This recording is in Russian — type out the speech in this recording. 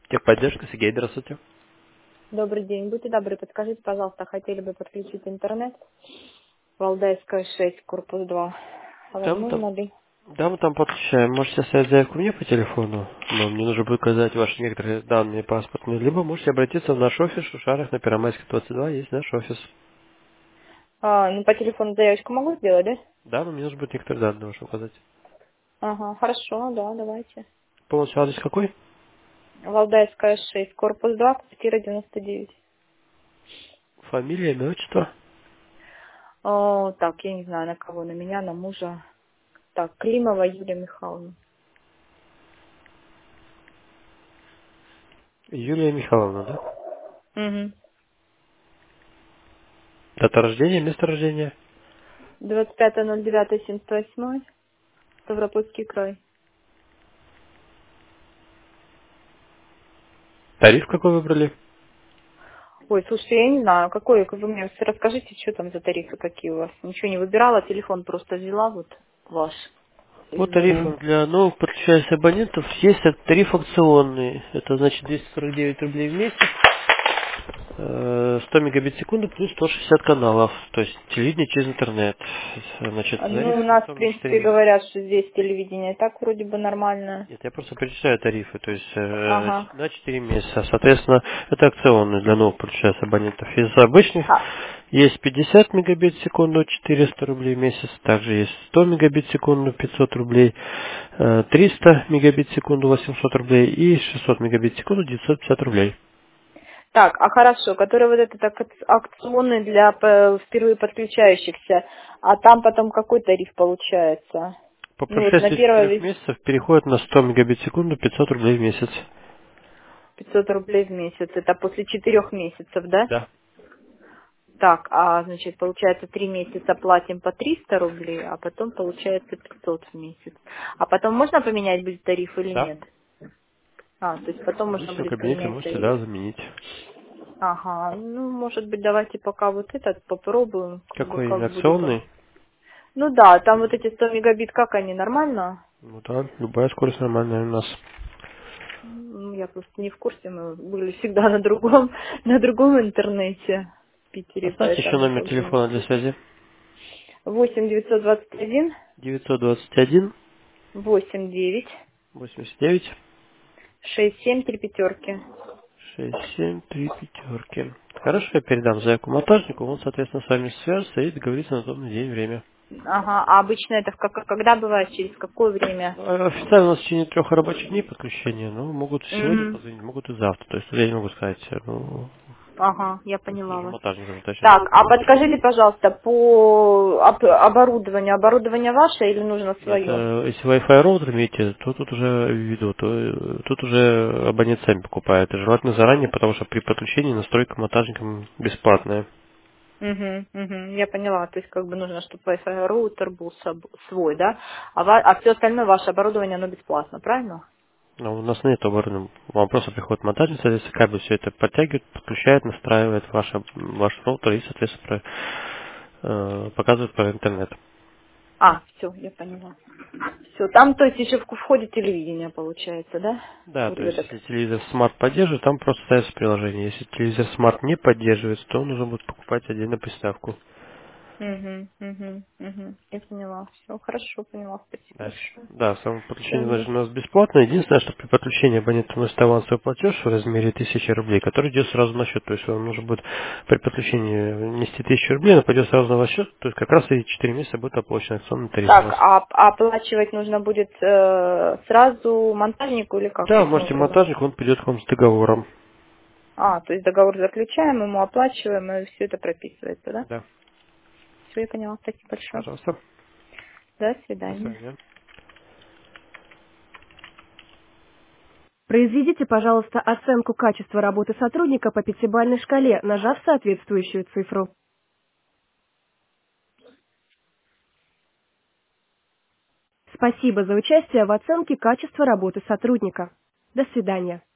Техподдержка, Сергей, здравствуйте. Добрый день. Будьте добры, подскажите, пожалуйста, хотели бы подключить интернет? Валдайская 6, корпус 2. Да, мы там, Возможно ли? да, мы там подключаем. Можете оставить заявку мне по телефону, но мне нужно будет указать ваши некоторые данные паспортные, либо можете обратиться в наш офис в Шушарах на Первомайской 22, есть наш офис. Ну по телефону заявочку могу сделать, да? Да, но мне нужно будет некоторые данные ваши указать. Ага, хорошо, да, давайте. Полностью адрес какой? Валдайская 6, корпус 2, квартира 99. Фамилия, имя, отчество? Так, я не знаю, на кого, на меня, на мужа. Так, Климова Юлия Михайловна. Юлия Михайловна, да? Угу. Дата рождения, место рождения? 25.09.78, Ставропольский край. Тариф какой выбрали? Ой, слушайте, я не знаю, какой, вы мне расскажите, что там за тарифы какие у вас. Ничего не выбирала, телефон просто взяла, вот ваш. По Извини. тарифам для новых подключающихся абонентов есть тариф акционный. Это значит 249 рублей в месяц. 100 мегабит в секунду плюс 160 каналов, то есть телевидение через интернет. Значит, тариф Ну, у нас, в акционный на 4 принципе, месяца. говорят, что здесь телевидение и так вроде бы нормально. Нет, я просто перечисляю тарифы, то есть Ага. на 4 месяца. Соответственно, это акционный для новых подключающихся абонентов. Из обычных А, есть 50 мегабит в секунду, 400 рублей в месяц. Также есть 100 мегабит в секунду, 500 рублей. 300 мегабит в секунду, 800 рублей. И 600 мегабит в секунду, 950 рублей. так, а хорошо, который вот этот акционный для впервые подключающихся, а там потом какой тариф получается? По Ну, вот на прошествии первое 4 месяцев переходит на 100 мегабит в секунду, 500 рублей в месяц. 500 рублей в месяц, это после 4 месяцев, да? Да. Так, значит, получается 3 месяца платим по 300 рублей, а потом получается 500 в месяц. А потом можно поменять будет тариф или Да. нет? То есть потом В можно личном будет кабинете поменять можете, тариф. да, заменить. Ага, ну, может быть, давайте пока вот этот попробуем, Какой как именно будет. акционный? Ну да, там вот эти 100 мегабит, как они, нормально? Ну да, любая скорость нормальная у нас. Я просто не в курсе, мы были всегда на другом, на другом интернете в Питере, Оставьте еще поэтому номер как бы не телефона в для курсе. связи. 8 921 921 89 89 67 3 пятерки. 67 3 пятерки. Хорошо, я передам заявку монтажнику, он, соответственно, с вами свяжется и договорится на удобный день и время. Ага, а обычно это когда бывает, через какое время? Официально у нас в течение 3 рабочих дней подключения, но могут сегодня Угу. позвонить, могут и завтра. То есть я не могу сказать, ну, Ага, я то есть поняла нужно вас. монтажникам уточнить. Так, а подскажите, пожалуйста, по оборудование ваше или нужно Нет, свое? если Wi-Fi роутер имеете, то тут уже ввиду, то тут уже абонент сами покупает. И желательно заранее, потому что при подключении настройка монтажникам бесплатная. Угу, угу, я поняла. То есть как бы нужно, чтобы Wi-Fi роутер был свой, да? Все остальное ваше оборудование, оно бесплатно, правильно? Но у нас нет оборудования. Вам просто приходит монтажник, соответственно, кабель все это подтягивает, подключает, настраивает ваш роутер и, соответственно, показывает по интернету. Все, я поняла. Все, там, то есть еще входит телевидение, получается, да? Да, Вот то в есть этот. если телевизор смарт поддерживает, там просто ставится приложение. Если телевизор смарт не поддерживается, то нужно будет покупать отдельно приставку. Угу, угу, угу. Я поняла. Все, хорошо, поняла. Спасибо Да, большое. да, само подключение значит, Все, у нас бесплатно. Единственное, что при подключении абонент вносит авансовый платеж в размере 1000 рублей, который идет сразу на счет. То есть вам нужно будет при подключении нести 1000 рублей, но пойдет сразу на ваш счет. То есть как раз и 4 месяца будет оплачен акционный тариф у так, вас. а оплачивать нужно будет сразу монтажнику или как? Да, Каким можете образом? монтажник, он придет к вам с договором. То есть договор заключаем, ему оплачиваем, и все это прописывается, да? Да, Все, я поняла. Спасибо большое. пожалуйста. До До свидания. свидания. Произведите, пожалуйста, оценку качества работы сотрудника по пятибалльной шкале, нажав соответствующую цифру. Спасибо за участие в оценке качества работы сотрудника. До свидания.